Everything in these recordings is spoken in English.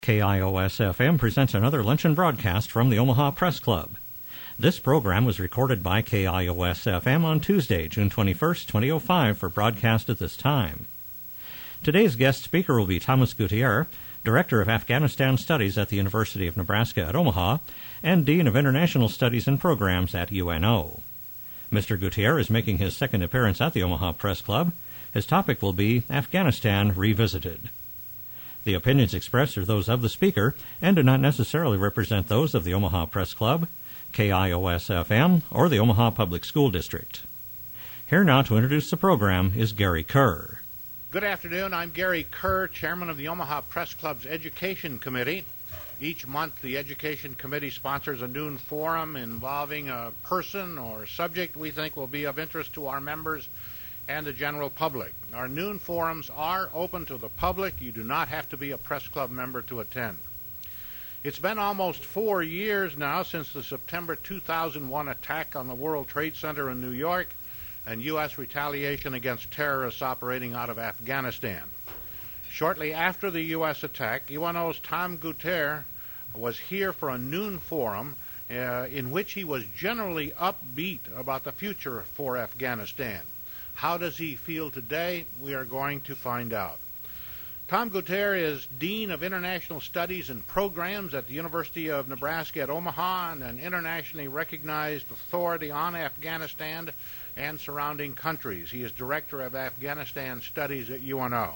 KIOS-FM presents another luncheon broadcast from the Omaha Press Club. This program was recorded by KIOS-FM on Tuesday, June 21st, 2005, for broadcast at this time. Today's guest speaker will be Thomas Gutierrez, Director of Afghanistan Studies at the University of Nebraska at Omaha and Dean of International Studies and Programs at UNO. Mr. Gutierrez is making his second appearance at the Omaha Press Club. His topic will be Afghanistan Revisited. The opinions expressed are those of the speaker and do not necessarily represent those of the Omaha Press Club, KIOS-FM, or the Omaha Public School District. Here now to introduce the program is Gary Kerr. Good afternoon. I'm Gary Kerr, Chairman of the Omaha Press Club's Education Committee. Each month, the Education Committee sponsors a noon forum involving a person or subject we think will be of interest to our members and the general public. Our noon forums are open to the public. You do not have to be a Press Club member to attend. It's been almost 4 years now since the September 2001 attack on the World Trade Center in New York and U.S. retaliation against terrorists operating out of Afghanistan. Shortly after the U.S. attack, UNO's Tom Gutierrez was here for a noon forum in which he was generally upbeat about the future for Afghanistan. How does he feel today? We are going to find out. Tom Gutierrez is Dean of International Studies and Programs at the University of Nebraska at Omaha and an internationally recognized authority on Afghanistan and surrounding countries. He is Director of Afghanistan Studies at UNO.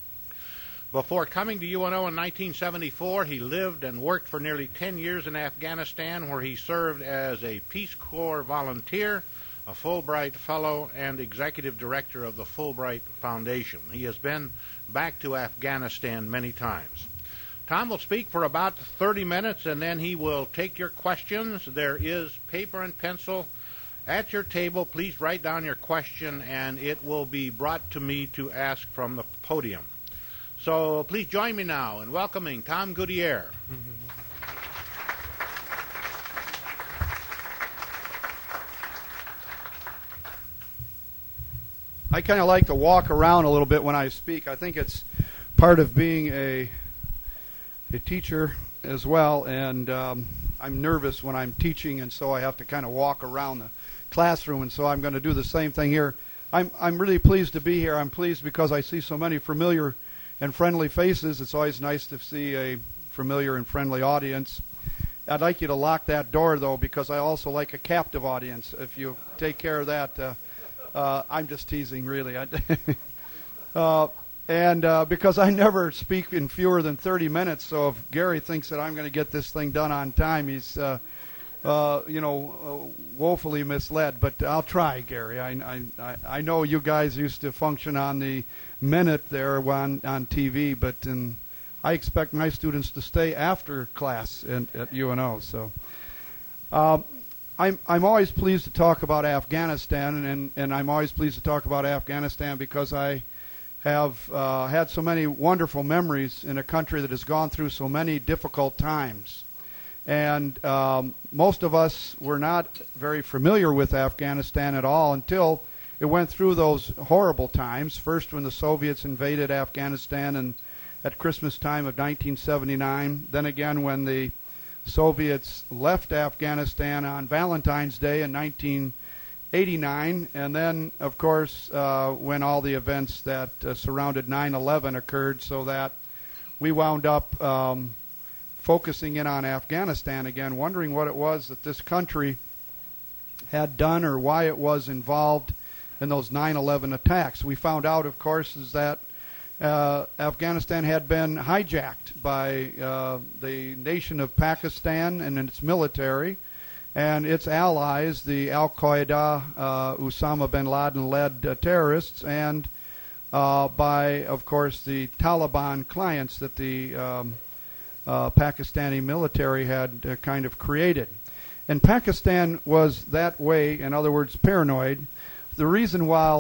Before coming to UNO in 1974, he lived and worked for nearly 10 years in Afghanistan, where he served as a Peace Corps volunteer, a Fulbright Fellow, and Executive Director of the Fulbright Foundation. He has been back to Afghanistan many times. Tom will speak for about 30 minutes, and then he will take your questions. There is paper and pencil at your table. Please write down your question, and it will be brought to me to ask from the podium. So please join me now in welcoming Tom Gutierrez. I kind of like to walk around a little bit when I speak. I think it's part of being a teacher as well, and I'm nervous when I'm teaching, and so I have to kind of walk around the classroom, and so I'm going to do the same thing here. I'm really pleased to be here. I'm pleased because I see so many familiar and friendly faces. It's always nice to see a familiar and friendly audience. I'd like you to lock that door, though, because I also like a captive audience. If you take care of that, I'm just teasing, really. Because I never speak in fewer than 30 minutes, so if Gary thinks that I'm going to get this thing done on time, he's, woefully misled. But I'll try, Gary. I know you guys used to function on the minute there on TV, but I expect my students to stay after class at UNO. So I'm always pleased to talk about Afghanistan, and I'm always pleased to talk about Afghanistan because I have had so many wonderful memories in a country that has gone through so many difficult times. And most of us were not very familiar with Afghanistan at all until it went through those horrible times, first when the Soviets invaded Afghanistan at Christmas time of 1979, then again when the Soviets left Afghanistan on Valentine's Day in 1989, and then, of course, when all the events that surrounded 9/11 occurred, so that we wound up focusing in on Afghanistan again, wondering what it was that this country had done or why it was involved in those 9/11 attacks. We found out, of course, is that Afghanistan had been hijacked by the nation of Pakistan and its military and its allies, the Al-Qaeda, Osama bin Laden-led terrorists, and by, of course, the Taliban clients that the Pakistani military had kind of created. And Pakistan was that way, in other words, paranoid. The reason why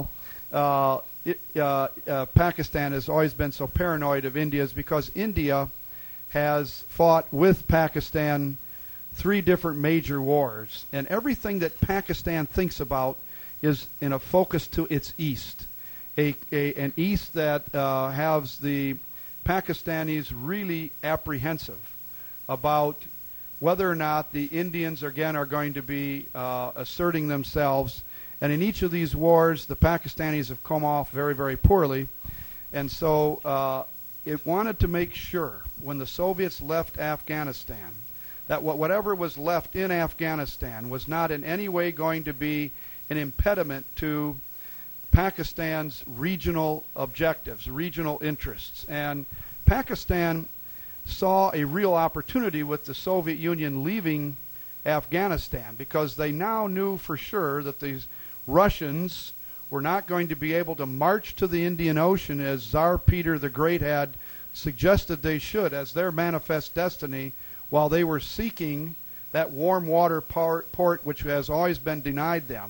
Pakistan has always been so paranoid of India is because India has fought with Pakistan 3 different major wars, and everything that Pakistan thinks about is in a focus to its east, an east that has the Pakistanis really apprehensive about whether or not the Indians, again, are going to be asserting themselves. And in each of these wars, the Pakistanis have come off very, very poorly. And so it wanted to make sure, when the Soviets left Afghanistan, that whatever was left in Afghanistan was not in any way going to be an impediment to Pakistan's regional objectives, regional interests. And Pakistan saw a real opportunity with the Soviet Union leaving Afghanistan, because they now knew for sure that these Russians were not going to be able to march to the Indian Ocean as Tsar Peter the Great had suggested they should as their manifest destiny, while they were seeking that warm water port which has always been denied them.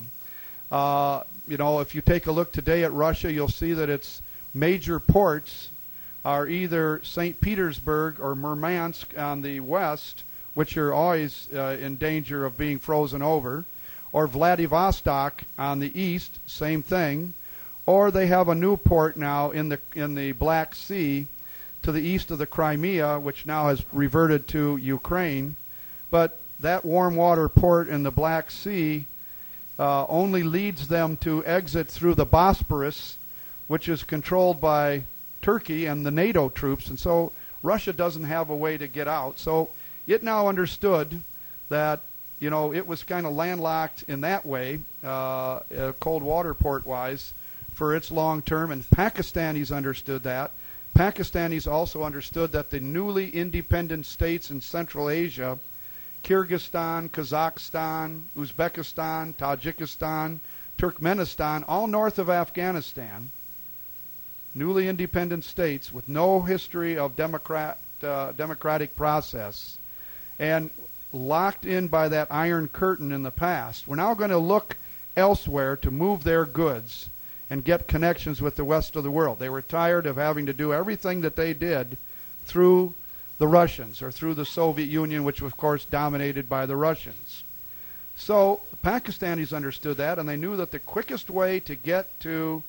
If you take a look today at Russia, you'll see that its major ports are either St. Petersburg or Murmansk on the west, which are always in danger of being frozen over, or Vladivostok on the east, same thing, or they have a new port now in the Black Sea to the east of the Crimea, which now has reverted to Ukraine. But that warm water port in the Black Sea only leads them to exit through the Bosporus, which is controlled by Turkey and the NATO troops, and so Russia doesn't have a way to get out. So it now understood that, it was kind of landlocked in that way, cold water port-wise, for its long term, and Pakistanis understood that. Pakistanis also understood that the newly independent states in Central Asia, Kyrgyzstan, Kazakhstan, Uzbekistan, Tajikistan, Turkmenistan, all north of Afghanistan, newly independent states with no history of democratic process, and locked in by that Iron Curtain in the past, were now going to look elsewhere to move their goods and get connections with the rest of the world. They were tired of having to do everything that they did through the Russians or through the Soviet Union, which was, of course, dominated by the Russians. So the Pakistanis understood that, and they knew that the quickest way to get to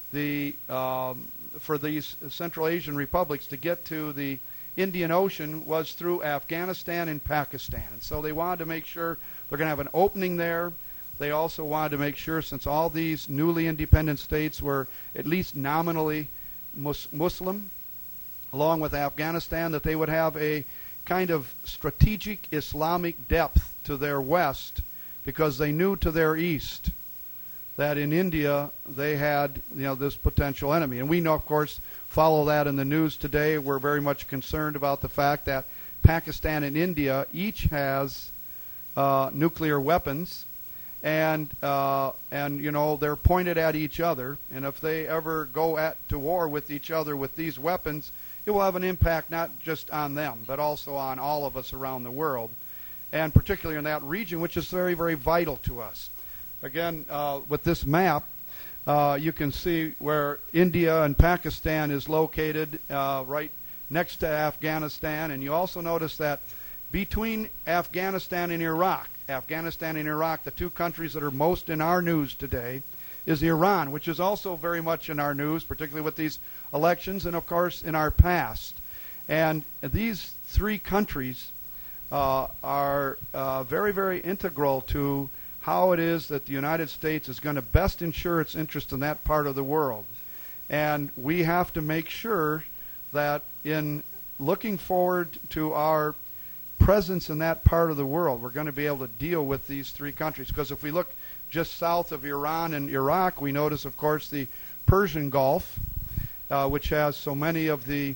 for these Central Asian republics to get to the Indian Ocean was through Afghanistan and Pakistan. And so they wanted to make sure they're going to have an opening there. They also wanted to make sure, since all these newly independent states were at least nominally Muslim, along with Afghanistan, that they would have a kind of strategic Islamic depth to their west, because they knew to their east that in India they had this potential enemy. And we know, of course, follow that in the news today. We're very much concerned about the fact that Pakistan and India each has nuclear weapons, and they're pointed at each other. And if they ever go to war with each other with these weapons, it will have an impact not just on them, but also on all of us around the world, and particularly in that region, which is very, very vital to us. Again, with this map, you can see where India and Pakistan is located, right next to Afghanistan. And you also notice that between Afghanistan and Iraq, the two countries that are most in our news today, is Iran, which is also very much in our news, particularly with these elections and, of course, in our past. And these three countries are very, very integral to how it is that the United States is going to best ensure its interest in that part of the world. And we have to make sure that in looking forward to our presence in that part of the world, we're going to be able to deal with these three countries. Because if we look just south of Iran and Iraq, we notice, of course, the Persian Gulf, which has so many of the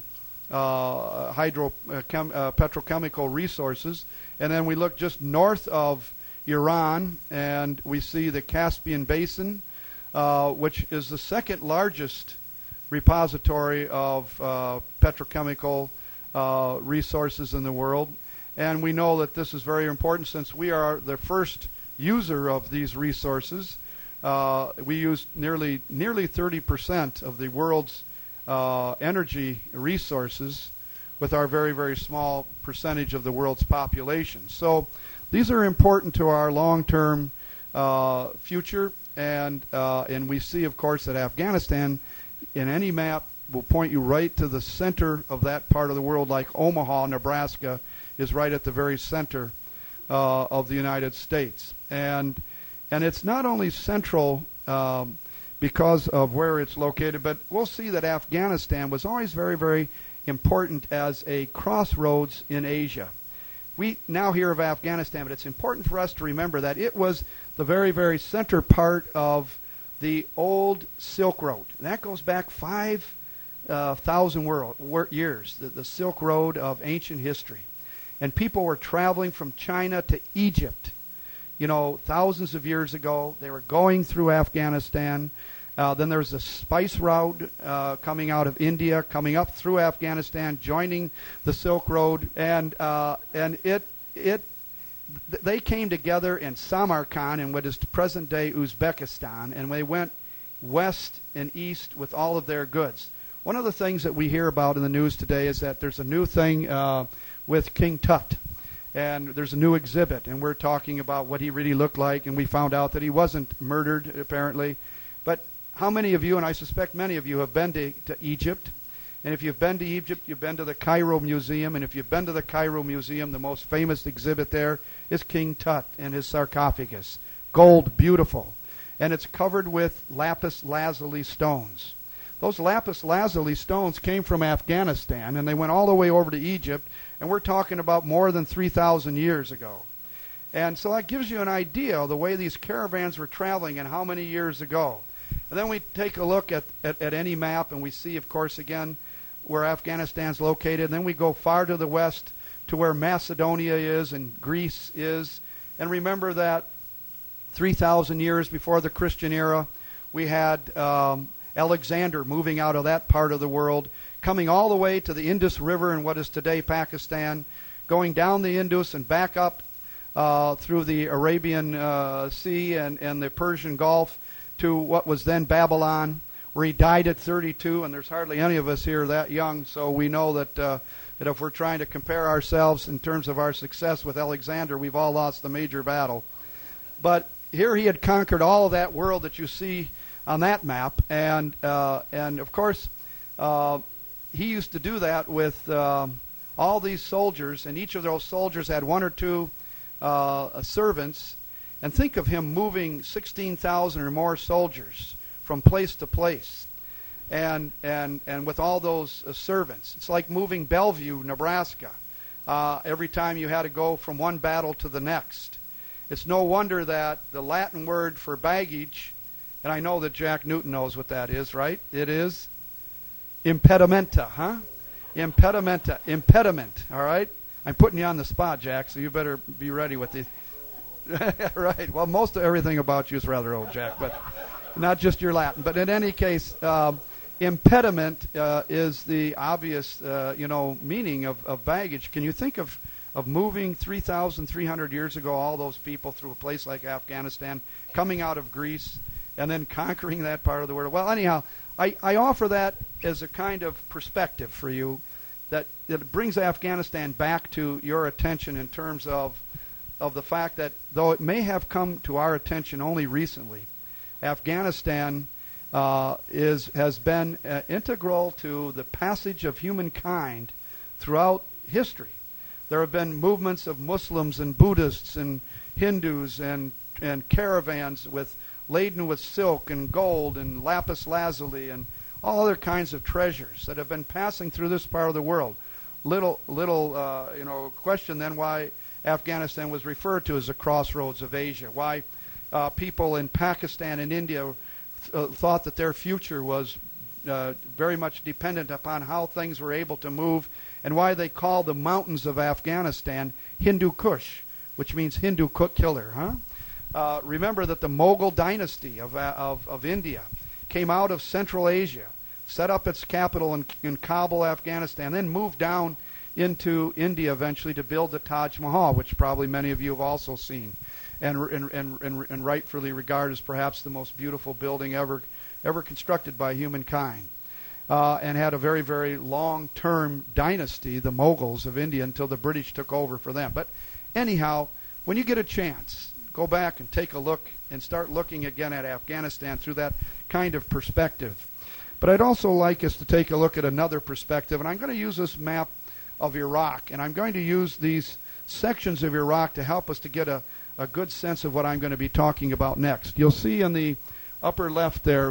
petrochemical resources. And then we look just north of Iran, and we see the Caspian Basin, which is the second largest repository of petrochemical resources in the world. And we know that this is very important since we are the first user of these resources. We use nearly 30% of the world's energy resources with our very, very small percentage of the world's population. So these are important to our long-term future, and we see, of course, that Afghanistan, in any map will point you right to the center of that part of the world, like Omaha, Nebraska, is right at the very center of the United States. And it's not only central because of where it's located, but we'll see that Afghanistan was always very, very important as a crossroads in Asia. We now hear of Afghanistan, but it's important for us to remember that it was the very, very center part of the old Silk Road. And that goes back 5,000 years, the Silk Road of ancient history. And people were traveling from China to Egypt, thousands of years ago. They were going through Afghanistan. Then there's the spice route coming out of India, coming up through Afghanistan, joining the Silk Road, and they came together in Samarkand in what is present-day Uzbekistan, and they went west and east with all of their goods. One of the things that we hear about in the news today is that there's a new thing with King Tut, and there's a new exhibit, and we're talking about what he really looked like, and we found out that he wasn't murdered, apparently. But how many of you, and I suspect many of you, have been to Egypt? And if you've been to Egypt, you've been to the Cairo Museum. And if you've been to the Cairo Museum, the most famous exhibit there is King Tut and his sarcophagus. Gold, beautiful. And it's covered with lapis lazuli stones. Those lapis lazuli stones came from Afghanistan, and they went all the way over to Egypt. And we're talking about more than 3,000 years ago. And so that gives you an idea of the way these caravans were traveling and how many years ago. And then we take a look at any map, and we see, of course, again, where Afghanistan's located. And then we go far to the west to where Macedonia is and Greece is. And remember that 3,000 years before the Christian era, we had Alexander moving out of that part of the world, coming all the way to the Indus River in what is today Pakistan, going down the Indus and back up through the Arabian Sea and the Persian Gulf to what was then Babylon, where he died at 32, and there's hardly any of us here that young, so we know that if we're trying to compare ourselves in terms of our success with Alexander, we've all lost the major battle. But here he had conquered all of that world that you see on that map, and of course, he used to do that with all these soldiers, and each of those soldiers had one or two servants. And think of him moving 16,000 or more soldiers from place to place, and with all those servants. It's like moving Bellevue, Nebraska, every time you had to go from one battle to the next. It's no wonder that the Latin word for baggage, and I know that Jack Newton knows what that is, right? It is impedimenta, huh? Impedimenta, impediment, all right? I'm putting you on the spot, Jack, so you better be ready with the... Right. Well, most of everything about you is rather old, Jack, but not just your Latin. But in any case, impediment is the obvious, meaning of baggage. Can you think of moving 3,300 years ago, all those people through a place like Afghanistan, coming out of Greece, and then conquering that part of the world? Well, anyhow, I offer that as a kind of perspective for you that it brings Afghanistan back to your attention in terms of the fact that though it may have come to our attention only recently, Afghanistan has been integral to the passage of humankind throughout history. There have been movements of Muslims and Buddhists and Hindus and caravans laden with silk and gold and lapis lazuli and all other kinds of treasures that have been passing through this part of the world. Little question then why Afghanistan was referred to as the crossroads of Asia. Why people in Pakistan and India thought that their future was very much dependent upon how things were able to move, and why they called the mountains of Afghanistan Hindu Kush, which means Hindu killer. Huh? Remember that the Mughal dynasty of India came out of Central Asia, set up its capital in Kabul, Afghanistan, then moved down into India eventually to build the Taj Mahal, which probably many of you have also seen, and rightfully regarded as perhaps the most beautiful building ever constructed by humankind, and had a very, very long-term dynasty, the Mughals of India, until the British took over for them. But anyhow, when you get a chance, go back and take a look and start looking again at Afghanistan through that kind of perspective. But I'd also like us to take a look at another perspective, and I'm going to use this map of Iraq, and I'm going to use these sections of Iraq to help us to get a good sense of what I'm going to be talking about next. You'll see in the upper left there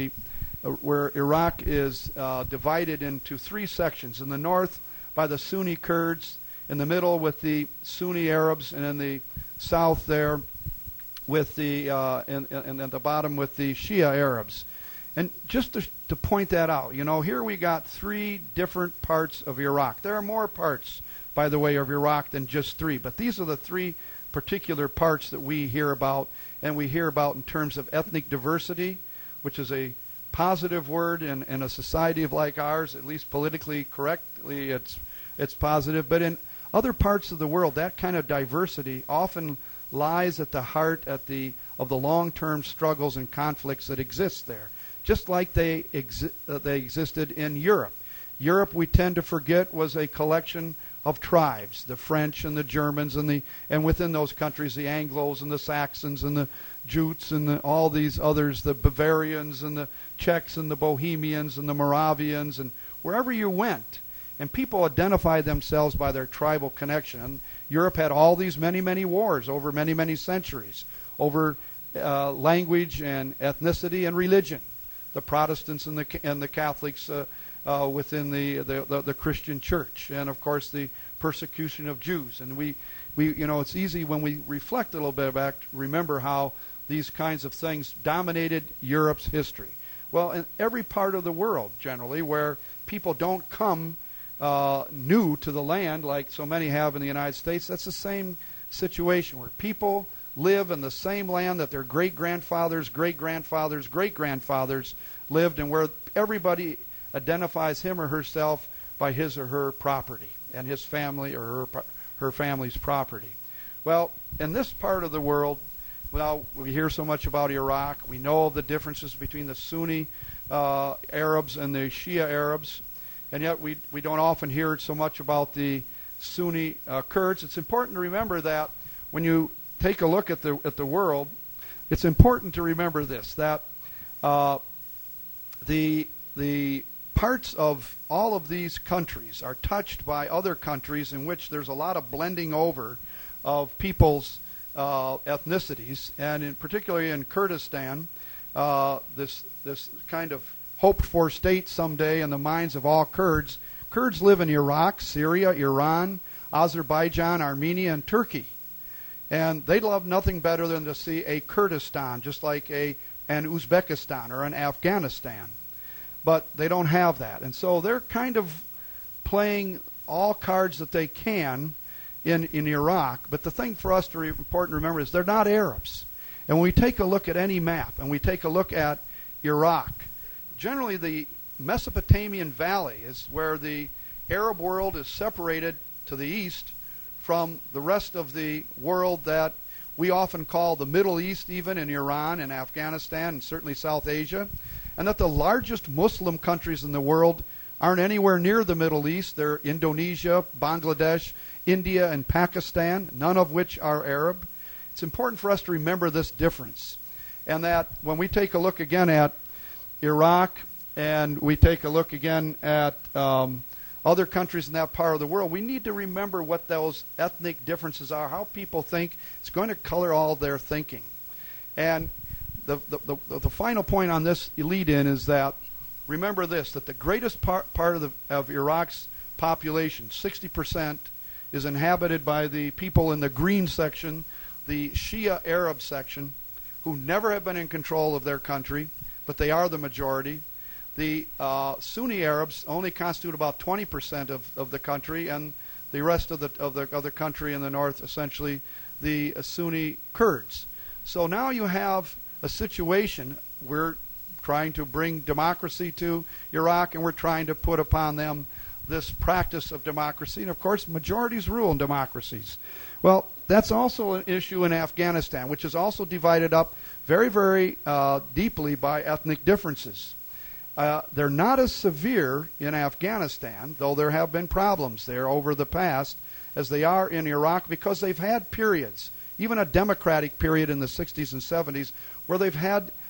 where Iraq is divided into three sections. In the north by the Sunni Kurds, in the middle with the Sunni Arabs, and in the south there with the and at the bottom with the Shia Arabs. And just to point that out, here we got three different parts of Iraq. There are more parts, by the way, of Iraq than just three, but these are the three particular parts that we hear about, and we hear about in terms of ethnic diversity, which is a positive word in a society like ours, at least politically correctly, it's positive. But in other parts of the world, that kind of diversity often lies at the heart of the long-term struggles and conflicts that exist there, just like they existed in Europe. Europe, we tend to forget, was a collection of tribes, the French and the Germans, and within those countries, the Anglos and the Saxons and the Jutes and all these others, the Bavarians and the Czechs and the Bohemians and the Moravians, and wherever you went. And people identified themselves by their tribal connection. And Europe had all these many, many wars over many, many centuries, over language and ethnicity and religion. The Protestants and the Catholics within the Christian church, and of course the persecution of Jews. And we it's easy when we reflect a little bit back to remember how these kinds of things dominated Europe's history. Well, in every part of the world, generally, where people don't come new to the land like so many have in the United States, that's the same situation where people live in the same land that their great-grandfathers, great-grandfathers, great-grandfathers lived, and where everybody identifies him or herself by his or her property and his family or her family's property. Well, in this part of the world, well, we hear so much about Iraq. We know of the differences between the Sunni Arabs and the Shia Arabs, and yet we don't often hear so much about the Sunni Kurds. It's important to remember that when you take a look at the world, it's important to remember this, that the parts of all of these countries are touched by other countries in which there's a lot of blending over of people's ethnicities, and particularly in Kurdistan, this kind of hoped-for state someday in the minds of all Kurds. Kurds live in Iraq, Syria, Iran, Azerbaijan, Armenia, and Turkey. And they'd love nothing better than to see a Kurdistan, just like an Uzbekistan or an Afghanistan. But they don't have that. And so they're kind of playing all cards that they can in Iraq. But the thing for us to important to remember is they're not Arabs. And when we take a look at any map and we take a look at Iraq, generally the Mesopotamian Valley is where the Arab world is separated to the east from the rest of the world that we often call the Middle East, even in Iran and Afghanistan and certainly South Asia, and that the largest Muslim countries in the world aren't anywhere near the Middle East. They're Indonesia, Bangladesh, India, and Pakistan, none of which are Arab. It's important for us to remember this difference, and that when we take a look again at Iraq and we take a look again at other countries in that part of the world, we need to remember what those ethnic differences are, how people think. It's going to color all their thinking. And the final point on this lead-in is that, remember this, that the greatest part of Iraq's population, 60%, is inhabited by the people in the green section, the Shia Arab section, who never have been in control of their country, but they are the majority. The Sunni Arabs only constitute about 20% of the country, and the rest of the country in the north, essentially, the Sunni Kurds. So now you have a situation. We're trying to bring democracy to Iraq, and we're trying to put upon them this practice of democracy. And, of course, majorities rule in democracies. Well, that's also an issue in Afghanistan, which is also divided up very, very deeply by ethnic differences. They're not as severe in Afghanistan, though there have been problems there over the past, as they are in Iraq, because they've had periods, even a democratic period in the 60s and 70s, where they've had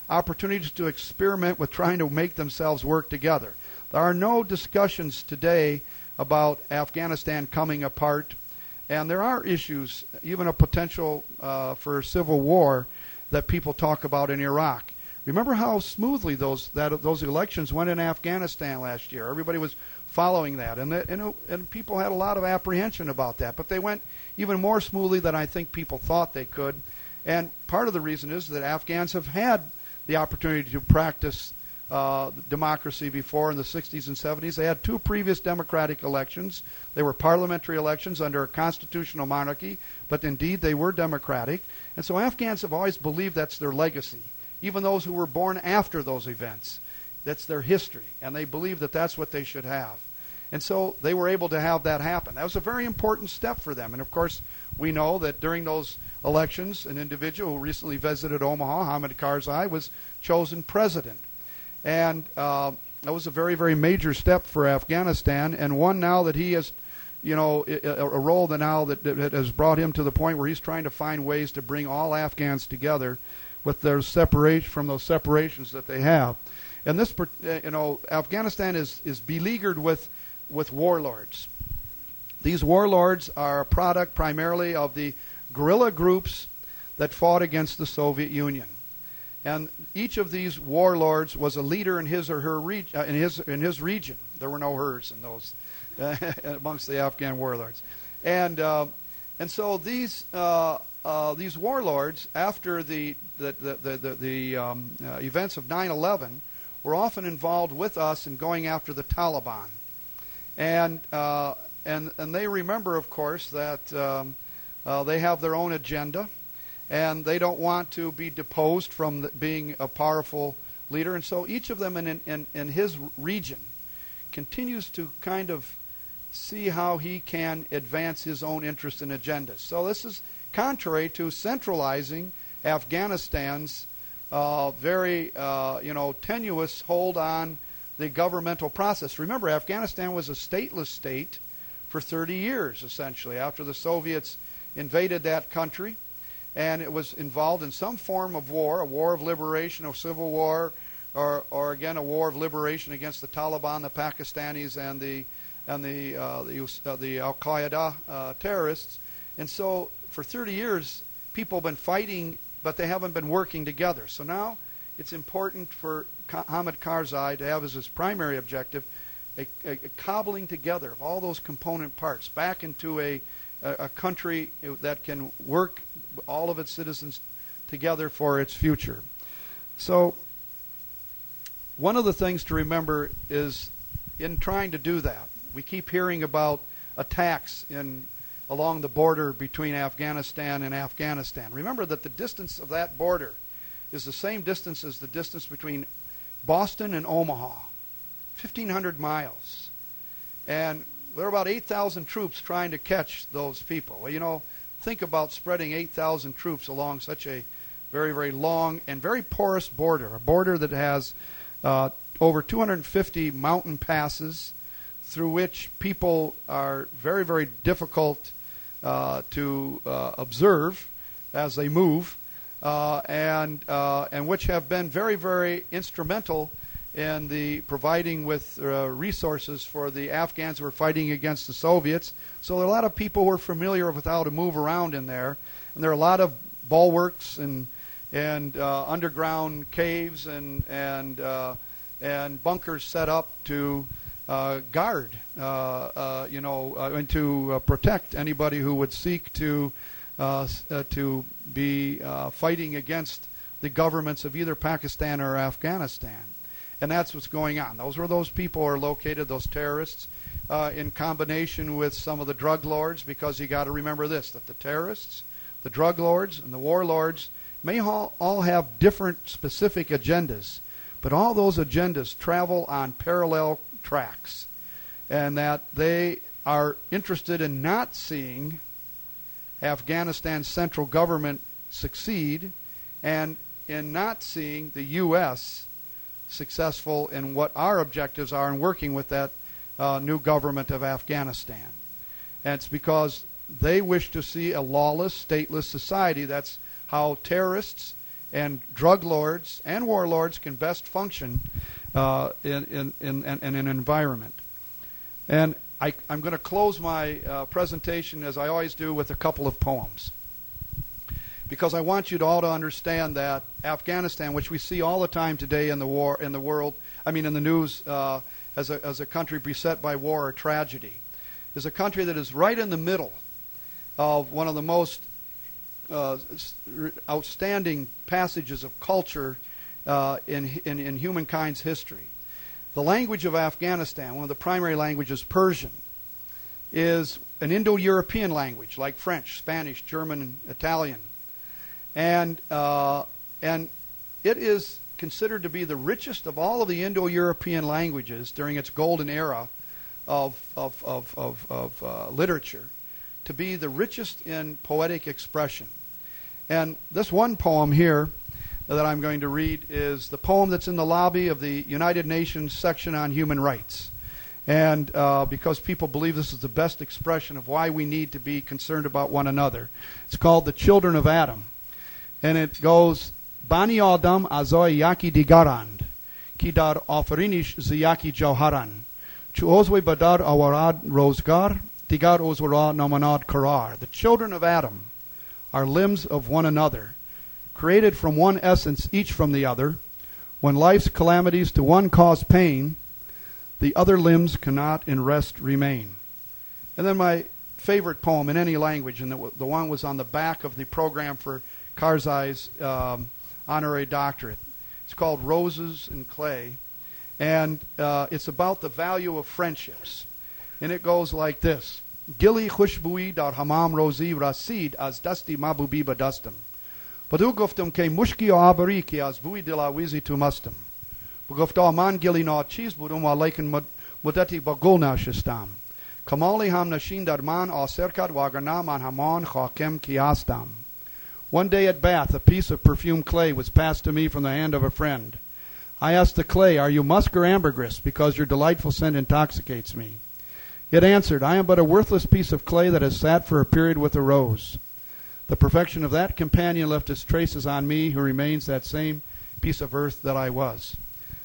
opportunities to experiment with trying to make themselves work together. There are no discussions today about Afghanistan coming apart, and there are issues, even a potential for civil war that people talk about in Iraq. Remember how smoothly those elections went in Afghanistan last year. Everybody was following that, and people had a lot of apprehension about that, but they went even more smoothly than I think people thought they could. And part of the reason is that Afghans have had the opportunity to practice democracy before in the 60s and 70s. They had two previous democratic elections. They were parliamentary elections under a constitutional monarchy, but indeed they were democratic. And so Afghans have always believed that's their legacy, even those who were born after those events. That's their history, and they believe that that's what they should have. And so they were able to have that happen. That was a very important step for them. And, of course, we know that during those elections, an individual who recently visited Omaha, Hamid Karzai, was chosen president. And that was a very, very major step for Afghanistan, and one now that he has, a role that now that has brought him to the point where he's trying to find ways to bring all Afghans together with their separation from those separations that they have. And this, Afghanistan is beleaguered with warlords. These warlords are a product primarily of the guerrilla groups that fought against the Soviet Union. And each of these warlords was a leader in his or her in his region. There were no hers in those amongst the Afghan warlords, and so these warlords, after the events of 9/11, were often involved with us in going after the Taliban, and they remember, of course, that they have their own agenda. And they don't want to be deposed from being a powerful leader. And so each of them in his region continues to kind of see how he can advance his own interests and agendas. So this is contrary to centralizing Afghanistan's very tenuous hold on the governmental process. Remember, Afghanistan was a stateless state for 30 years, essentially, after the Soviets invaded that country. And it was involved in some form of war, a war of liberation, a civil war, or again a war of liberation against the Taliban, the Pakistanis, and the Al Qaeda terrorists. And so for 30 years, people have been fighting, but they haven't been working together. So now it's important for Hamid Karzai to have as his primary objective a cobbling together of all those component parts back into a country that can work all of its citizens together for its future. So one of the things to remember is in trying to do that, we keep hearing about attacks along the border between Afghanistan and Afghanistan. Remember that the distance of that border is the same distance as the distance between Boston and Omaha, 1,500 miles. And there are about 8,000 troops trying to catch those people. Well, think about spreading 8,000 troops along such a very, very long and very porous border, a border that has over 250 mountain passes through which people are very, very difficult to observe as they move, and which have been very, very instrumental in the providing with resources for the Afghans who are fighting against the Soviets. So there are a lot of people who are familiar with how to move around in there, and there are a lot of bulwarks and underground caves and bunkers set up to guard, and to protect anybody who would seek to be fighting against the governments of either Pakistan or Afghanistan. And that's what's going on. Those where those people are located, those terrorists, in combination with some of the drug lords, because you got to remember this, that the terrorists, the drug lords, and the warlords may all have different specific agendas, but all those agendas travel on parallel tracks, and that they are interested in not seeing Afghanistan's central government succeed, and in not seeing the U.S. successful in what our objectives are in working with that new government of Afghanistan. And it's because they wish to see a lawless, stateless society. That's how terrorists and drug lords and warlords can best function in an environment. And I'm going to close my presentation, as I always do, with a couple of poems, because I want you all to understand that Afghanistan, which we see all the time today in the world, in the news, as a country beset by war or tragedy, is a country that is right in the middle of one of the most outstanding passages of culture in humankind's history. The language of Afghanistan, one of the primary languages, Persian, is an Indo-European language like French, Spanish, German, and Italian. And it is considered to be the richest of all of the Indo-European languages during its golden era of literature, to be the richest in poetic expression. And this one poem here that I'm going to read is the poem that's in the lobby of the United Nations section on human rights. And because people believe this is the best expression of why we need to be concerned about one another. It's called The Children of Adam. And it goes, Bani Adam azoy yaki digarand, ki dar afarinish ziyaki jawharan, chu ozwe badar awarad rozgar, digar ozwara namanad karar. The children of Adam are limbs of one another, created from one essence, each from the other. When life's calamities to one cause pain, the other limbs cannot in rest remain. And then my favorite poem in any language, and the one was on the back of the program for Karzai's honorary doctorate. It's called Roses and Clay, and it's about the value of friendships. And it goes like this. Gili khushbui dar hamam rozi rasid az dasti mabubi badastam. Badu guftum ke mushki abari ki az bui dilawizi tu mustam. Bugufta man gili na cheese budum wa laikan mudati bagulna shistam. Kamali ham nashin dar man aserkat wagarna man haman khakem kiastam. One day at Bath, a piece of perfumed clay was passed to me from the hand of a friend. I asked the clay, "Are you musk or ambergris? Because your delightful scent intoxicates me." It answered, "I am but a worthless piece of clay that has sat for a period with a rose." The perfection of that companion left its traces on me, who remains that same piece of earth that I was.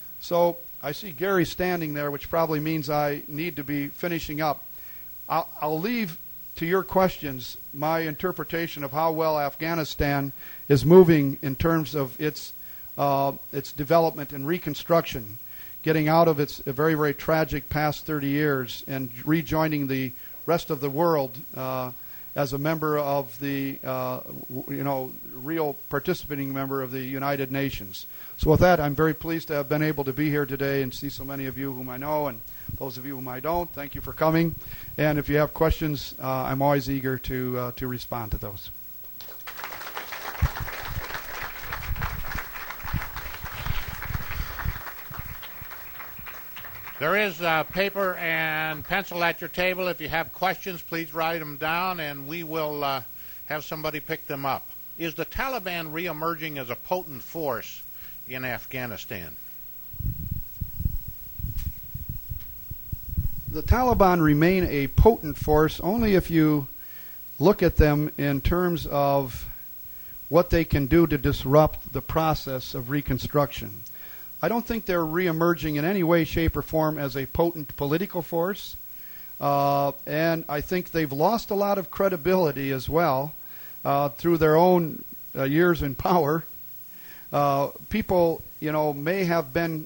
So I see Gary standing there, which probably means I need to be finishing up. I'll leave to your questions my interpretation of how well Afghanistan is moving in terms of its development and reconstruction, getting out of its very, very tragic past 30 years and rejoining the rest of the world as a member of the, real participating member of the United Nations. So with that, I'm very pleased to have been able to be here today and see so many of you whom I know, and those of you whom I don't, thank you for coming. And if you have questions, I'm always eager to respond to those. There is paper and pencil at your table. If you have questions, please write them down, and we will have somebody pick them up. Is the Taliban reemerging as a potent force in Afghanistan? The Taliban remain a potent force only if you look at them in terms of what they can do to disrupt the process of reconstruction. I don't think they're reemerging in any way, shape, or form as a potent political force. And I think they've lost a lot of credibility as well through their own years in power. People, may have been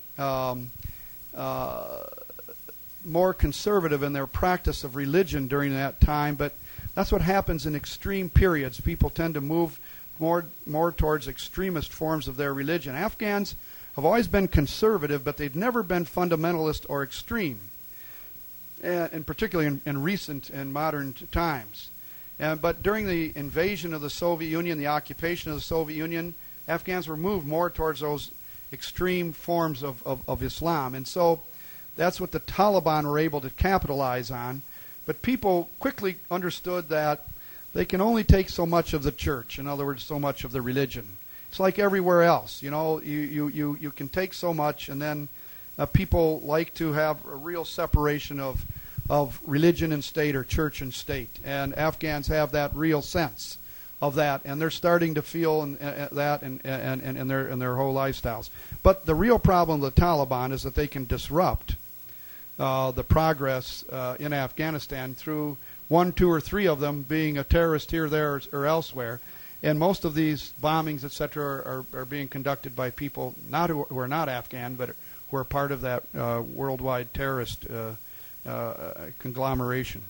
more conservative in their practice of religion during that time, but that's what happens in extreme periods. People tend to move more towards extremist forms of their religion. Afghans have always been conservative, but they've never been fundamentalist or extreme, and particularly in recent and modern times. But during the invasion of the Soviet Union, the occupation of the Soviet Union, Afghans were moved more towards those extreme forms of Islam. And so that's what the Taliban were able to capitalize on. But people quickly understood that they can only take so much of the church, in other words, so much of the religion. It's like everywhere else. You can take so much, and then people like to have a real separation of religion and state, or church and state. And Afghans have that real sense of that, and they're starting to feel that in their whole lifestyles. But the real problem of the Taliban is that they can disrupt the progress in Afghanistan through 1, 2, or 3 of them being a terrorist here, there, or elsewhere. And most of these bombings, etc., are being conducted by people who are not Afghan, but who are part of that worldwide terrorist conglomeration.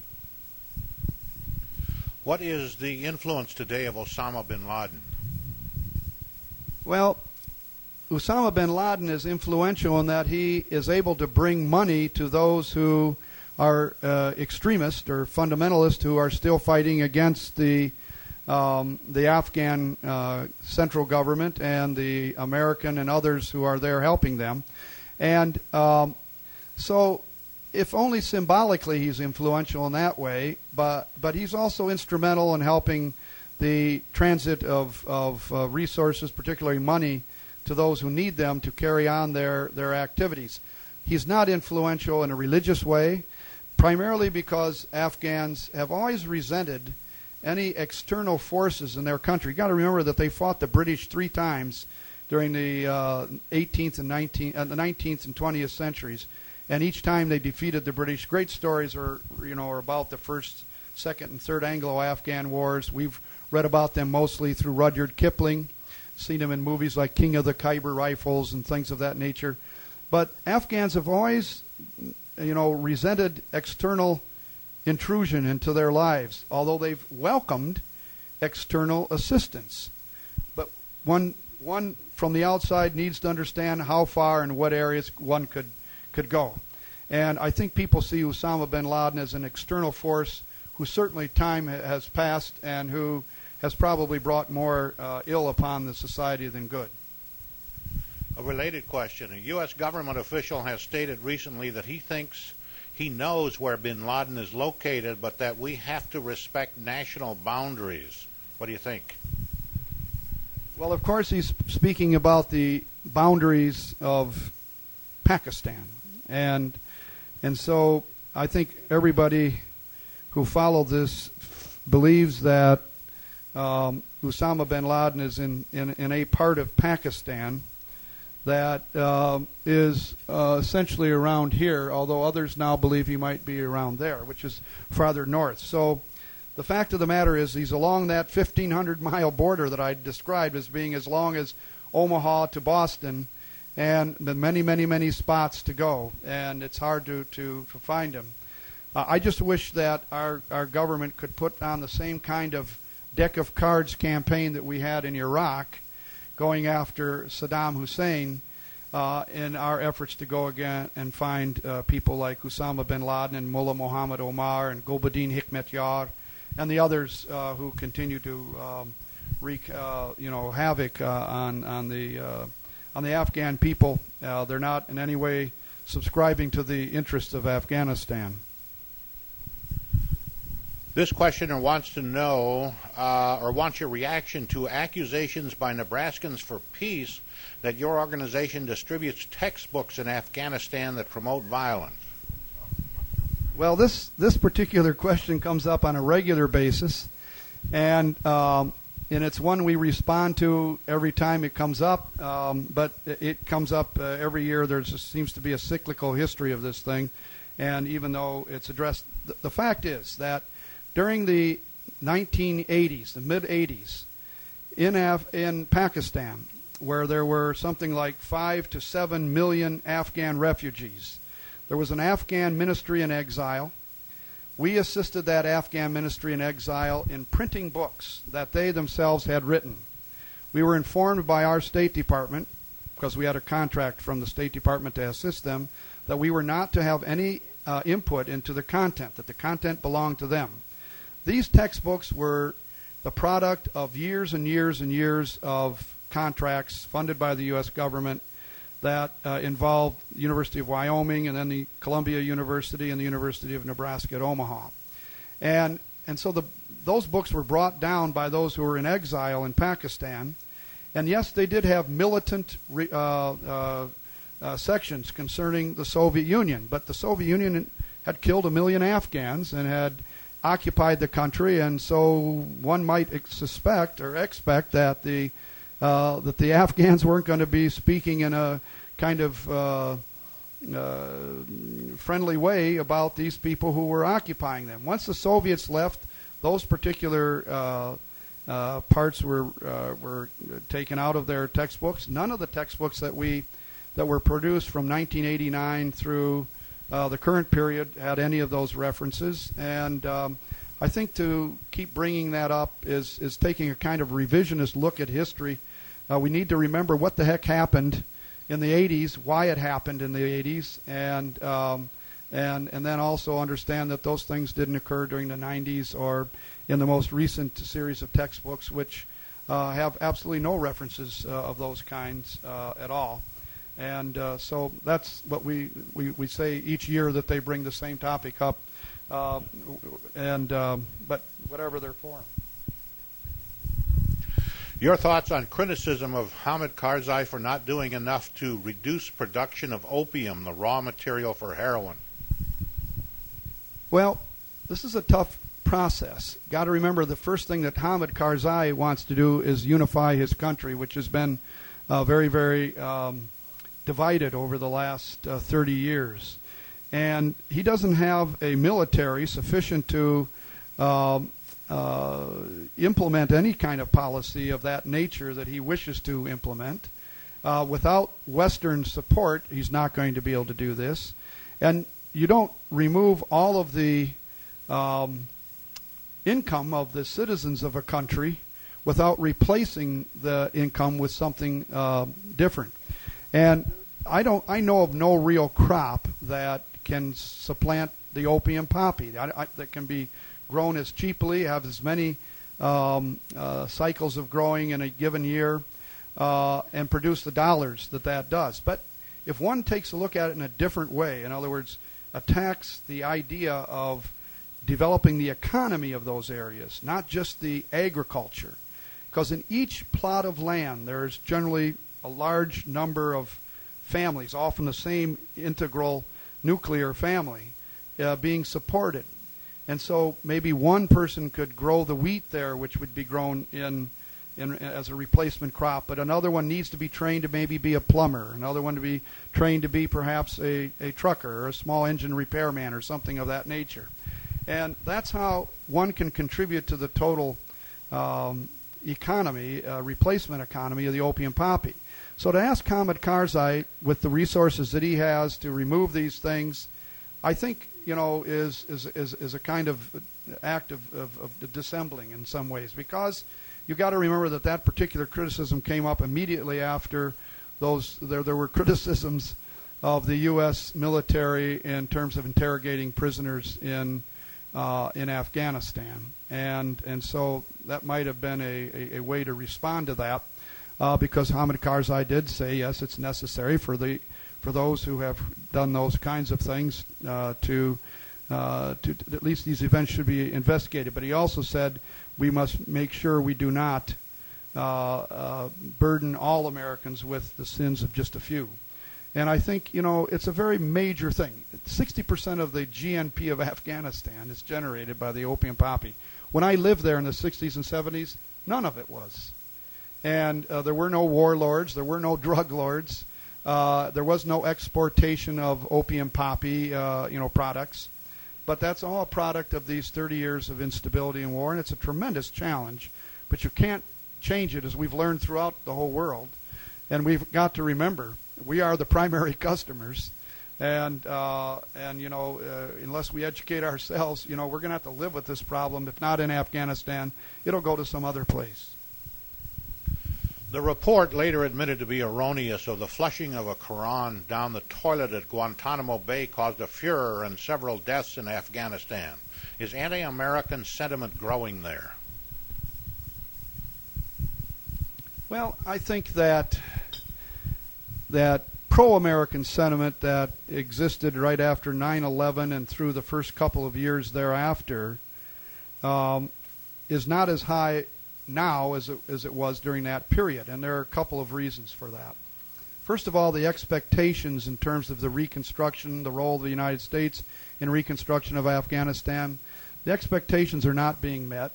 What is the influence today of Osama bin Laden? Well, Osama bin Laden is influential in that he is able to bring money to those who are extremists or fundamentalists who are still fighting against the Afghan central government and the American and others who are there helping them. And so if only symbolically he's influential in that way, but he's also instrumental in helping the transit of resources, particularly money, to those who need them to carry on their activities. He's not influential in a religious way, primarily because Afghans have always resented any external forces in their country. You've got to remember that they fought the British 3 times during the 18th and 19th and 20th centuries, and each time they defeated the British. Great stories are about the first, second, and third Anglo-Afghan wars. We've read about them mostly through Rudyard Kipling, seen them in movies like King of the Khyber Rifles and things of that nature. But Afghans have always, resented external intrusion into their lives, although they've welcomed external assistance. But one from the outside needs to understand how far and what areas one could go. And I think people see Osama bin Laden as an external force who certainly time has passed and who has probably brought more ill upon the society than good. A related question. A U.S. government official has stated recently that he thinks he knows where bin Laden is located, but that we have to respect national boundaries. What do you think? Well, of course, he's speaking about the boundaries of Pakistan. And so I think everybody who followed this believes that Osama bin Laden is in a part of Pakistan that is essentially around here, although others now believe he might be around there, which is farther north. So the fact of the matter is he's along that 1,500-mile border that I described as being as long as Omaha to Boston, and many, many, many spots to go, and it's hard to find him. I just wish that our government could put on the same kind of deck of cards campaign that we had in Iraq, going after Saddam Hussein in our efforts to go again and find people like Osama bin Laden and Mullah Muhammad Omar and Gulbuddin Hikmatyar and the others who continue to wreak havoc on the Afghan people. They're not in any way subscribing to the interests of Afghanistan. This questioner wants to know, or wants your reaction to accusations by Nebraskans for Peace that your organization distributes textbooks in Afghanistan that promote violence. Well, this particular question comes up on a regular basis, and it's one we respond to every time it comes up, but it comes up every year. There seems to be a cyclical history of this thing, and even though it's addressed, the fact is that during the 1980s, the mid-80s, in Pakistan, where there were something like 5 to 7 million Afghan refugees, there was an Afghan ministry in exile. We assisted that Afghan ministry in exile in printing books that they themselves had written. We were informed by our State Department, because we had a contract from the State Department to assist them, that we were not to have any input into the content, that the content belonged to them. These textbooks were the product of years and years and years of contracts funded by the U.S. government that involved the University of Wyoming and then the Columbia University and the University of Nebraska at Omaha. And so those books were brought down by those who were in exile in Pakistan. And yes, they did have militant sections concerning the Soviet Union, but the Soviet Union had killed 1 million Afghans and had occupied the country, and so one might suspect or expect that the Afghans weren't going to be speaking in a kind of friendly way about these people who were occupying them. Once the Soviets left, those particular parts were taken out of their textbooks. None of the textbooks that were produced from 1989 through the current period had any of those references, and I think to keep bringing that up is taking a kind of revisionist look at history. We need to remember what the heck happened in the 80s, why it happened in the 80s, and then also understand that those things didn't occur during the 90s or in the most recent series of textbooks, which have absolutely no references of those kinds at all. And so that's what we say each year, that they bring the same topic up, but whatever their form. Your thoughts on criticism of Hamid Karzai for not doing enough to reduce production of opium, the raw material for heroin? Well, this is a tough process. Got to remember, the first thing that Hamid Karzai wants to do is unify his country, which has been very, very divided over the last 30 years. And he doesn't have a military sufficient to implement any kind of policy of that nature that he wishes to implement. Without Western support, he's not going to be able to do this. And you don't remove all of the income of the citizens of a country without replacing the income with something different. And I know of no real crop that can supplant the opium poppy that can be grown as cheaply, have as many cycles of growing in a given year, and produce the dollars that does. But if one takes a look at it in a different way, in other words, attacks the idea of developing the economy of those areas, not just the agriculture, because in each plot of land there's generally a large number of families, often the same integral nuclear family, being supported. And so maybe one person could grow the wheat there, which would be grown in as a replacement crop, but another one needs to be trained to maybe be a plumber, another one to be trained to be perhaps a trucker or a small engine repairman or something of that nature. And that's how one can contribute to the total economy, replacement economy of the opium poppy. So to ask Hamid Karzai, with the resources that he has, to remove these things, I think, is a kind of act of dissembling in some ways, because you've got to remember that particular criticism came up immediately after those. There were criticisms of the U.S. military in terms of interrogating prisoners in Afghanistan, and so that might have been a way to respond to that, because Hamid Karzai did say, yes, it's necessary for those who have done those kinds of things to at least these events should be investigated. But he also said we must make sure we do not burden all Americans with the sins of just a few. And I think, it's a very major thing. 60% of the GNP of Afghanistan is generated by the opium poppy. When I lived there in the 60s and 70s, none of it was. And there were no warlords, there were no drug lords, there was no exportation of opium poppy, products. But that's all a product of these 30 years of instability and war, and it's a tremendous challenge. But you can't change it, as we've learned throughout the whole world. And we've got to remember, we are the primary customers, and unless we educate ourselves, we're going to have to live with this problem. If not in Afghanistan, it'll go to some other place. The report, later admitted to be erroneous, of the flushing of a Quran down the toilet at Guantanamo Bay caused a furor and several deaths in Afghanistan. Is anti-American sentiment growing there? Well, I think that pro-American sentiment that existed right after 9/11 and through the first couple of years thereafter is not as high now as it was during that period, and there are a couple of reasons for that. First of all, the expectations in terms of the reconstruction, the role of the United States in reconstruction of Afghanistan, the expectations are not being met.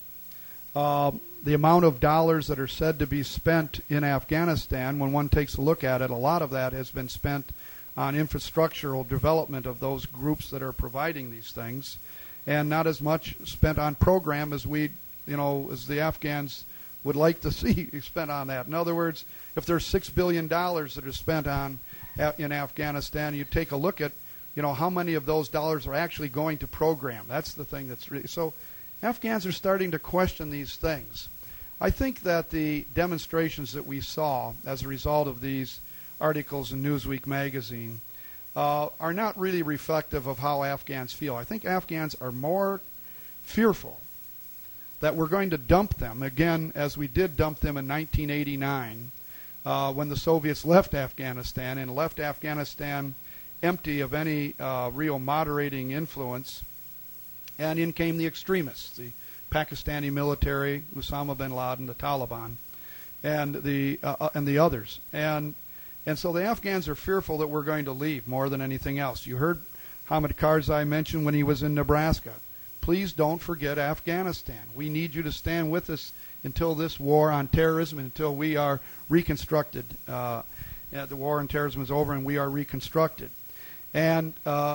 The amount of dollars that are said to be spent in Afghanistan, when one takes a look at it, a lot of that has been spent on infrastructural development of those groups that are providing these things, and not as much spent on program as as the Afghans would like to see spent on that. In other words, if there's $6 billion that are spent in Afghanistan, you take a look at, how many of those dollars are actually going to program. That's the thing that's really so. Afghans are starting to question these things. I think that the demonstrations that we saw as a result of these articles in Newsweek magazine are not really reflective of how Afghans feel. I think Afghans are more fearful that we're going to dump them again, as we did dump them in 1989 when the Soviets left Afghanistan and left Afghanistan empty of any real moderating influence. And in came the extremists, the Pakistani military, Osama bin Laden, the Taliban, and the others. And so the Afghans are fearful that we're going to leave more than anything else. You heard Hamid Karzai mention when he was in Nebraska, please don't forget Afghanistan. We need you to stand with us until this war on terrorism, until we are reconstructed. The war on terrorism is over and we are reconstructed. And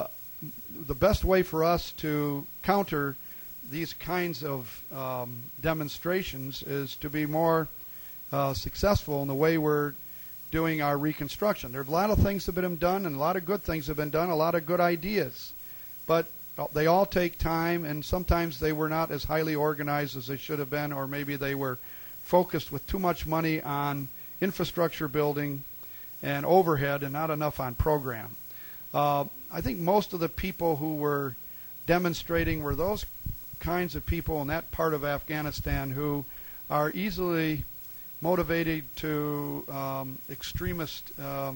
the best way for us to counter these kinds of demonstrations is to be more successful in the way we're doing our reconstruction. There are a lot of things that have been done and a lot of good things have been done, a lot of good ideas. But they all take time, and sometimes they were not as highly organized as they should have been, or maybe they were focused with too much money on infrastructure building and overhead and not enough on program. I think most of the people who were demonstrating were those kinds of people in that part of Afghanistan who are easily motivated to extremist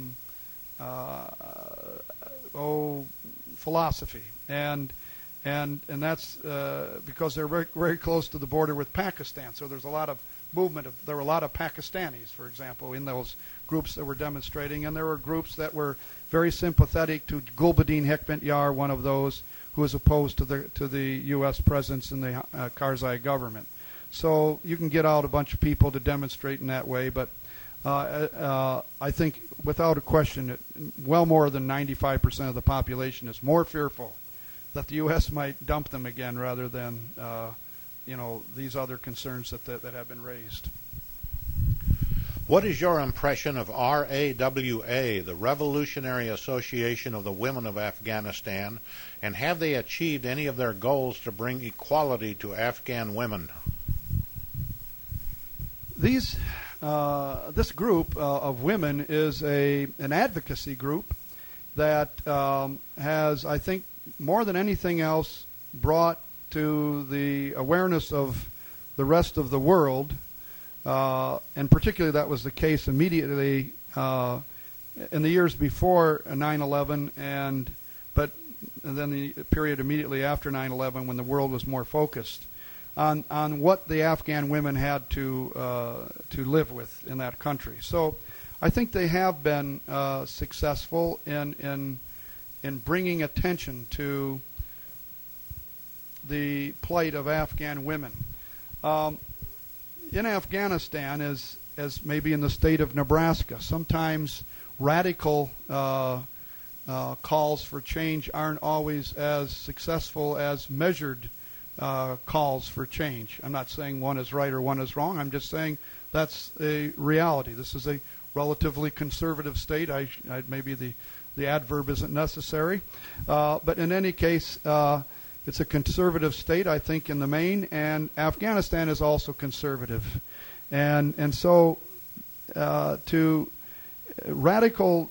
philosophy, and that's because they're very, very close to the border with Pakistan. So there's a lot of movement. There were a lot of Pakistanis, for example, in those groups that were demonstrating, and there were groups that were very sympathetic to Gulbuddin Hekmatyar, one of those who was opposed to the U.S. presence in the Karzai government. So you can get out a bunch of people to demonstrate in that way, but I think without a question, well more than 95% of the population is more fearful that the U.S. might dump them again rather than these other concerns that have been raised. What is your impression of RAWA, the Revolutionary Association of the Women of Afghanistan, and have they achieved any of their goals to bring equality to Afghan women? This group of women is an advocacy group that has, I think, more than anything else, brought to the awareness of the rest of the world, and particularly that was the case immediately in the years before 9/11, and then the period immediately after 9/11 when the world was more focused on what the Afghan women had to live with in that country. So I think they have been successful in bringing attention to the plight of Afghan women. In Afghanistan, as maybe in the state of Nebraska, sometimes radical calls for change aren't always as successful as measured calls for change. I'm not saying one is right or one is wrong. I'm just saying that's a reality. This is a relatively conservative state. Maybe the adverb isn't necessary. But in any case, it's a conservative state, I think, in the main, and Afghanistan is also conservative. And so to radical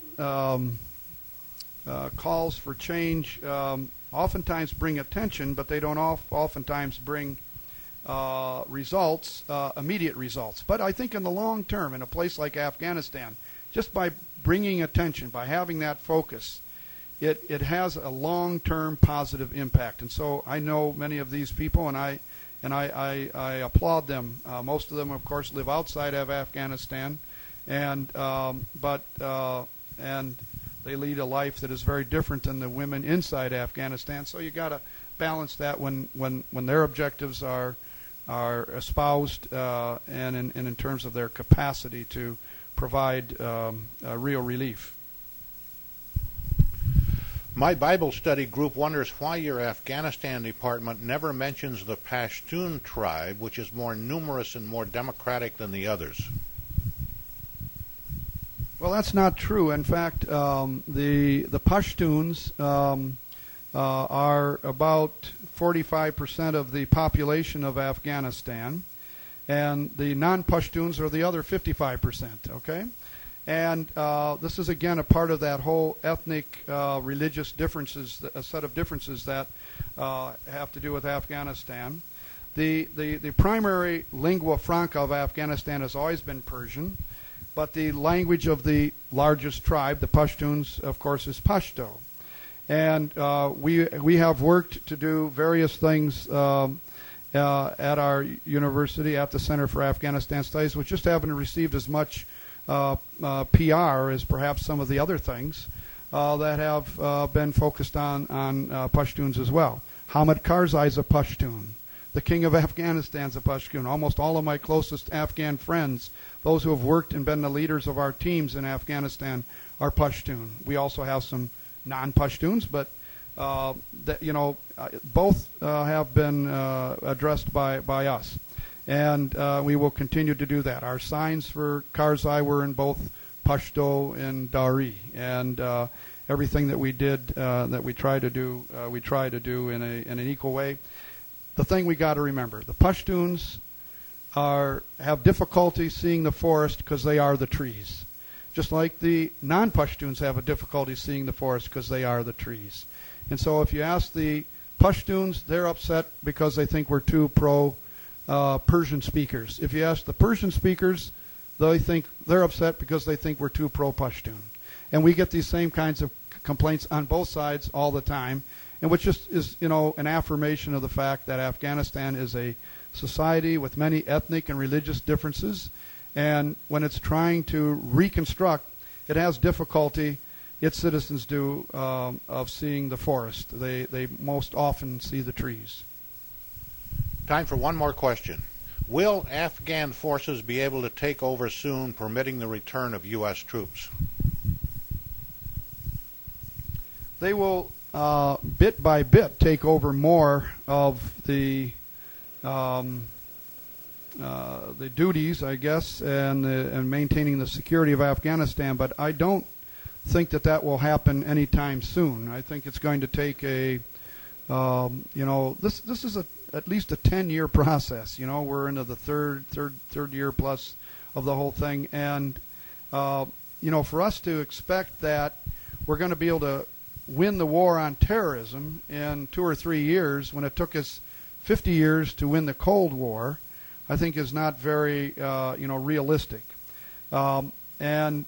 calls for change oftentimes bring attention, but they don't oftentimes bring results, immediate results. But I think in the long term, in a place like Afghanistan, just by bringing attention, by having that focus, it has a long-term positive impact. And so I know many of these people, and I applaud them. Most of them, of course, live outside of Afghanistan, and they lead a life that is very different than the women inside Afghanistan. So you got balance that when their objectives are espoused and in terms of their capacity to provide real relief. My Bible study group wonders why your Afghanistan department never mentions the Pashtun tribe, which is more numerous and more democratic than the others. Well, that's not true. In fact, the Pashtuns are about 45% of the population of Afghanistan, and the non-Pashtuns are the other 55%, okay? And this is, again, a part of that whole ethnic, religious differences, a set of differences that have to do with Afghanistan. The primary lingua franca of Afghanistan has always been Persian, but the language of the largest tribe, the Pashtuns, of course, is Pashto. And we have worked to do various things at our university, at the Center for Afghanistan Studies, which just haven't received as much PR as perhaps some of the other things that have been focused on Pashtuns as well. Hamid Karzai is a Pashtun. The King of Afghanistan is a Pashtun. Almost all of my closest Afghan friends, those who have worked and been the leaders of our teams in Afghanistan, are Pashtun. We also have some non-Pashtuns, but both have been addressed by us. And we will continue to do that. Our signs for Karzai were in both Pashto and Dari, and everything that we did, that we try to do in an equal way. The thing we got to remember: the Pashtuns have difficulty seeing the forest because they are the trees, just like the non-Pashtuns have a difficulty seeing the forest because they are the trees. And so, if you ask the Pashtuns, they're upset because they think we're too pro-Persian speakers. If you ask the Persian speakers, they're upset because they think we're too pro-Pashtun. And we get these same kinds of complaints on both sides all the time, and which just is, an affirmation of the fact that Afghanistan is a society with many ethnic and religious differences, and when it's trying to reconstruct, it has difficulty, its citizens do, of seeing the forest. They most often see the trees. Time for one more question. Will Afghan forces be able to take over soon, permitting the return of U.S. troops? They will, bit by bit, take over more of the duties, I guess, and maintaining the security of Afghanistan. But I don't think that will happen anytime soon. I think it's going to take this is at least a 10-year process. We're into the third year plus of the whole thing, and for us to expect that we're going to be able to win the war on terrorism in 2 or 3 years when it took us 50 years to win the Cold War, I think is not very realistic. And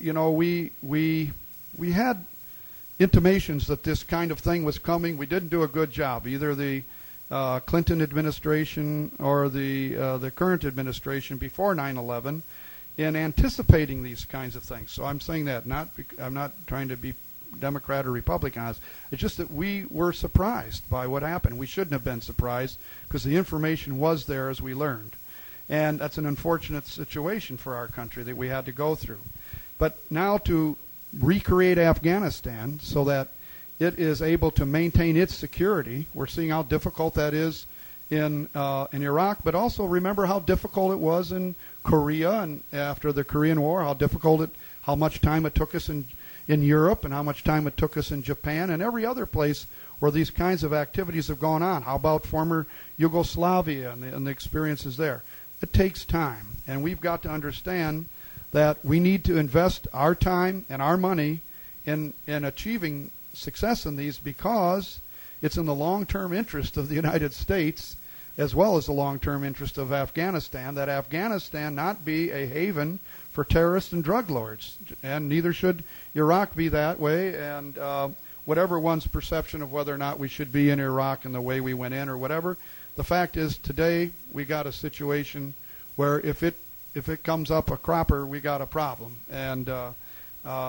we had intimations that this kind of thing was coming. We didn't do a good job, either the Clinton administration or the current administration before 9/11, in anticipating these kinds of things. So I'm saying that I'm not trying to be Democrat or Republican. It's just that we were surprised by what happened. We shouldn't have been surprised because the information was there as we learned. And that's an unfortunate situation for our country that we had to go through. But now to recreate Afghanistan so that it is able to maintain its security, we're seeing how difficult that is in Iraq, but also remember how difficult it was in Korea and after the Korean War, how much time it took us in Europe and how much time it took us in Japan and every other place where these kinds of activities have gone on. How about former Yugoslavia and the experiences there? It takes time, and we've got to understand that we need to invest our time and our money in achieving success in these because it's in the long-term interest of the United States as well as the long-term interest of Afghanistan that Afghanistan not be a haven for terrorists and drug lords, and neither should Iraq be that way, and whatever one's perception of whether or not we should be in Iraq and the way we went in or whatever, the fact is today we got a situation where if it comes up a cropper, we got a problem, and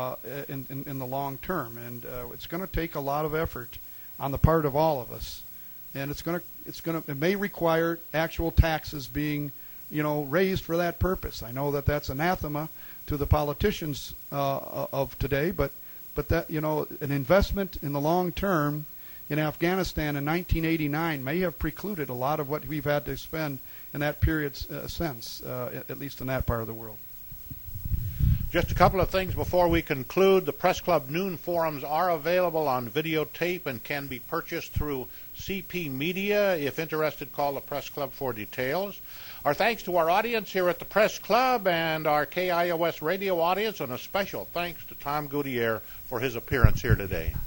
in the long term, and it's going to take a lot of effort on the part of all of us and it may require actual taxes being, raised for that purpose. I know that that's anathema to the politicians of today, but that, an investment in the long term in Afghanistan in 1989 may have precluded a lot of what we've had to spend in that period since, at least in that part of the world. Just a couple of things before we conclude. The Press Club Noon Forums are available on videotape and can be purchased through CP Media. If interested, call the Press Club for details. Our thanks to our audience here at the Press Club and our KIOS radio audience, and a special thanks to Tom Gutierrez for his appearance here today.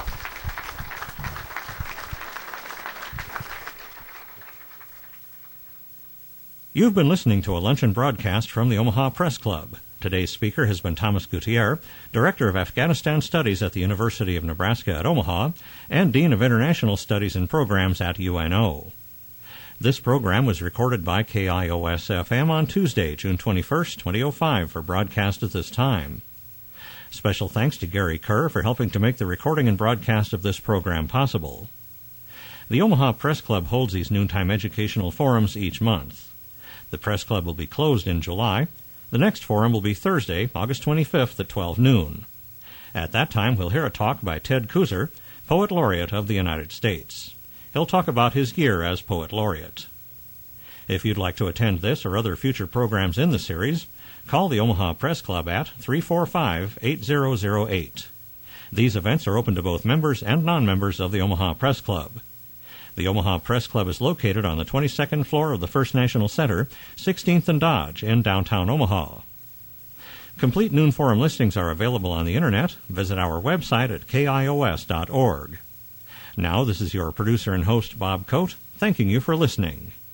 You've been listening to a luncheon broadcast from the Omaha Press Club. Today's speaker has been Thomas Gutierrez, Director of Afghanistan Studies at the University of Nebraska at Omaha and Dean of International Studies and Programs at UNO. This program was recorded by KIOS-FM on Tuesday, June 21st, 2005, for broadcast at this time. Special thanks to Gary Kerr for helping to make the recording and broadcast of this program possible. The Omaha Press Club holds these noontime educational forums each month. The Press Club will be closed in July. The next forum will be Thursday, August 25th at 12 noon. At that time, we'll hear a talk by Ted Kuzer, Poet Laureate of the United States. He'll talk about his year as Poet Laureate. If you'd like to attend this or other future programs in the series, call the Omaha Press Club at 345-8008. These events are open to both members and non-members of the Omaha Press Club. The Omaha Press Club is located on the 22nd floor of the First National Center, 16th and Dodge, in downtown Omaha. Complete Noon Forum listings are available on the Internet. Visit our website at kios.org. Now, this is your producer and host, Bob Coate, thanking you for listening.